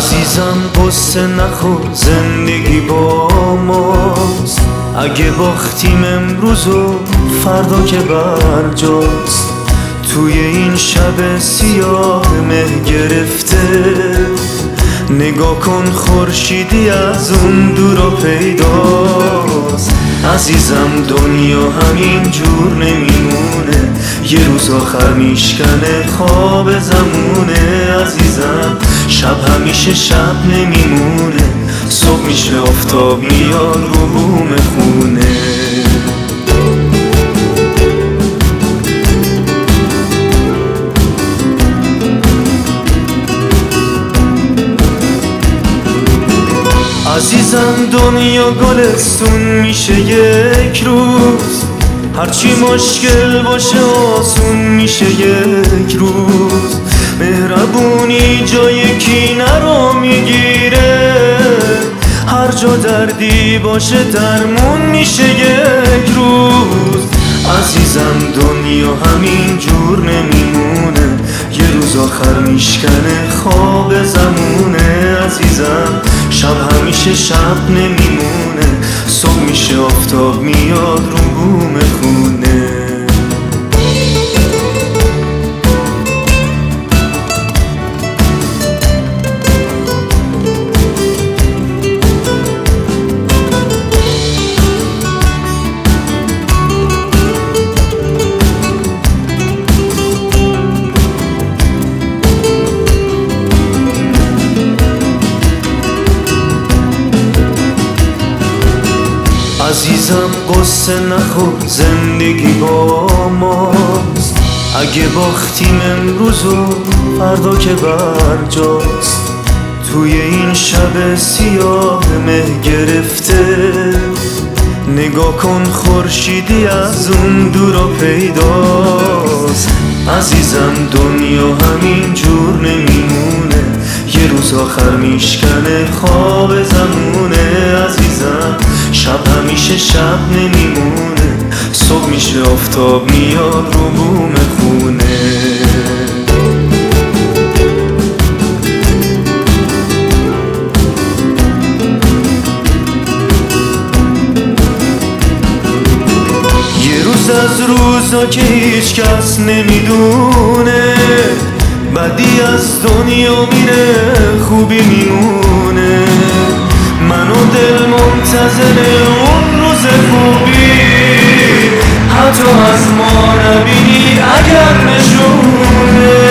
عزیزم قصه نخور، زندگی با ماست. اگه باختیم امروز و فردا که برجاست. توی این شب سیاه مه گرفته، نگاه کن خورشیدی از اون دورا پیداست. عزیزم دنیا همین جور نمیمونه، یه روز آخر میشکنه خواب زمونه. عزیزم شب همیشه شب نمیمونه، صبح میشه آفتاب میاد رو بوم خونه. عزیزم دنیا گلستون میشه یک روز، هرچی مشکل باشه آسون میشه یک روز. مهربونی جای کینه رو میگیره، هر جا دردی باشه درمون میشه یک روز. عزیزم دنیا همین جور نمیمونه، یه روز آخر میشکنه خواب زمونه. عزیزم شب همیشه شب نمیمونه، صبح میشه آفتاب میاد رو بوم خونه. عزیزم قصه نخور، زندگی با ماست. اگه باختیم امروز و فردا که برجاست. توی این شب سیاه مه گرفته، نگاه کن خورشیدی از اون دورا پیداست. عزیزم دنیا همین جور نمیمونه، یه روز آخر میشکنه خواب زمونه. عزیزم شب همیشه شب نمیمونه، صبح میشه آفتاب میاد رو بوم خونه. یه روز از روزا که هیچ کس نمیدونه، بدی از دنیا میره خوبی میمونه. من و دل منتظر اون روز خوبی، حتی از ما نبینی اگر نشونه.